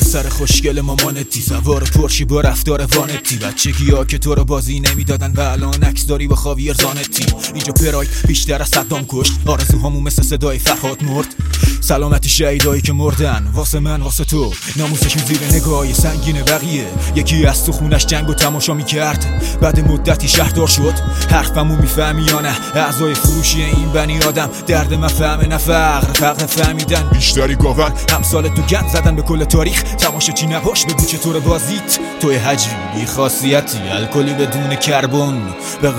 پسر خوشگل مامانتی، سوار پرشی با رفتار وانتی، بچگی ها که تو رو بازی نمیدادن و الان عکس داری با خاویر زانتی. اینجا پراید بیشتر از صدام کشت، آرزوهامون مثل صدای فرهاد مرد. سلامتی شهیدایی که مردن واسه من واسه تو، ناموسشون زیر نگاهی سنگین بقیه. یکی از تو خونش جنگ و تماشا میکرد، بعد مدتی شهردار شد. حرفمو میفهمی یا نه؟ اعضای فروشی این بنی آدم، درد من فهمه نه فقر فهمیدن. بیشتری گاون همسال تو گند زدن به کل تاریخ، تماشا چی نباش بگو چطور بازیت. توی حجمی بی خاصیتی، الکلی بدون کربن. به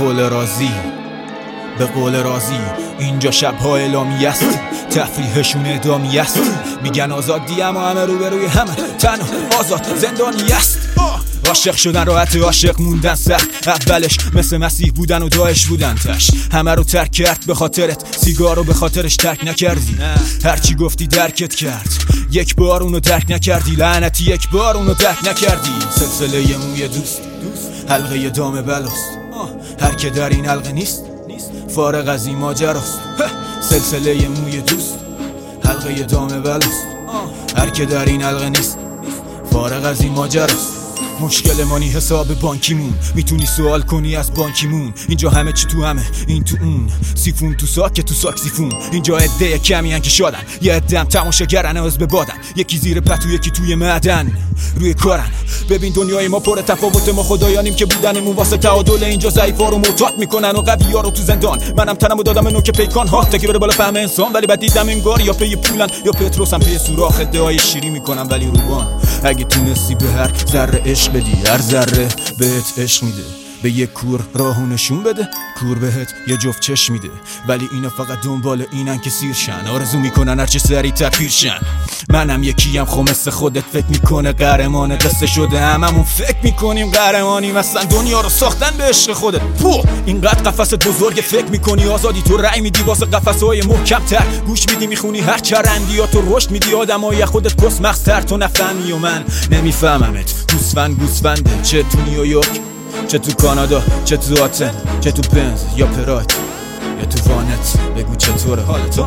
قول رازی اینجا شب‌ها اعلامی است، تفریحشون ادامی است. میگن آزادی اما همه روبروی همه، تنها آزاد زندانی است. عاشق شدن راحت، عاشق موندن سخت. اولش مثل مسیح بودن و داعش بودن تش. همه رو ترک کرد به خاطرت، سیگار رو به خاطرش ترک نکردی. هرچی گفتی درکت کرد، یک بار اونو درک نکردی. لعنتی یک بار اونو درک نکردی. سلسله موی دوست، حلقه دام بلاست. هر که در این حلقه نیست فارغ از این ماجراست. سلسله موی دوست، حلقه دام بلاست. هر که در این حلقه نیست فارغ از این ماجراست. مشکل مانی حساب بانکیمون، میتونی سوال کنی از بانکیمون. اینجا همه چی تو همه، این تو اون، سیفون تو ساک تو ساکسیفون. اینجا عده کمی هن که شادن، یه عده هم تماشاگرن از به بادن. یکی زیر پتو یکی توی معدن، روی کارن. ببین دنیای ما پر تفاوت، ما خدایانیم که بودنمون واسه تعادل. اینجا ضعیفا رو معتاد میکنن و قویا رو تو زندان. منم تنمو دادم نوک پیکان ها، تکی بره بالا فهم انسان. ولی بعد دیدم انگار یا پی پولن یا پتروسن پی سوراخ. ادعای شیری میکنم ولی روبان. اگه تونستی به هر ذره عشق بدی، هر ذره بهت عشق میده. به یک کور راهو نشون بده، کور بهت یه جفت چشم میده. ولی اینا فقط دنبال اینن که سیرشن، آرزو میکنن هرچه سریعتر پیرشن. منم یکیم خب مثل خودت فکر میکنه قهرمان قصه شده. هممون فکر میکنیم قهرمانیم، اصلا دنیا رو ساختن به عشق خودت. اینقدر قفست بزرگ فکر میکنی آزادی، تو رأی میدی واسه قفسهای محکم تر. گوش میدی میخونی هر چرندیاتو، رشد میدی آدمای خودت کس مغزتر. تو نفهمی و من نمیفهممت. گوسفنده، چه تو نیویورک، چه تو کانادا، چه تو آتن، چه تو بنز یا پراید یا تو وانت. بگو چطوره حالت،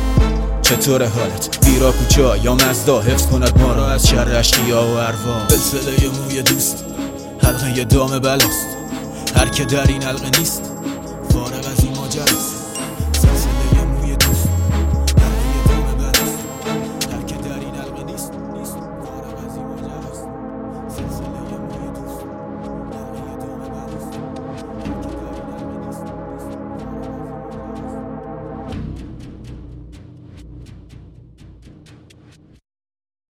چطوره حالت؟ بیرا کوچا یا مزدا، حفظ کند ما را از شر اشقیا و اروا. سلسله موی دوست، حلقه دام بلاست. هر که در این حلقه نیست فارغ از این ماجراست.